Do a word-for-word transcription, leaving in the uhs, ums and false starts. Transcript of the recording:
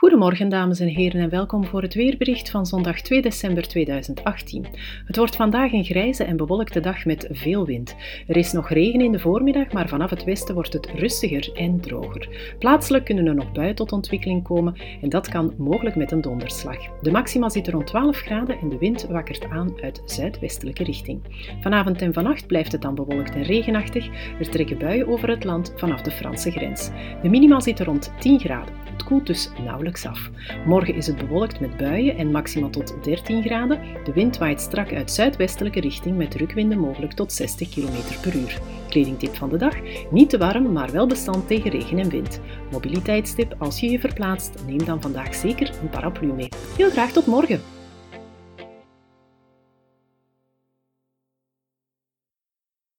Goedemorgen dames en heren en welkom voor het weerbericht van zondag twee december tweeduizend achttien. Het wordt vandaag een grijze en bewolkte dag met veel wind. Er is nog regen in de voormiddag, maar vanaf het westen wordt het rustiger en droger. Plaatselijk kunnen er nog buien tot ontwikkeling komen en dat kan mogelijk met een donderslag. De maxima zitten rond twaalf graden en de wind wakkert aan uit zuidwestelijke richting. Vanavond en vannacht blijft het dan bewolkt en regenachtig. Er trekken buien over het land vanaf de Franse grens. De minima zitten rond tien graden. Het koelt dus nauwelijks af. Morgen is het bewolkt met buien en maxima tot dertien graden. De wind waait strak uit zuidwestelijke richting met drukwinden mogelijk tot zestig kilometer per uur. Kledingtip van de dag: niet te warm, maar wel bestand tegen regen en wind. Mobiliteitstip: als je je verplaatst, neem dan vandaag zeker een paraplu mee. Heel graag tot morgen!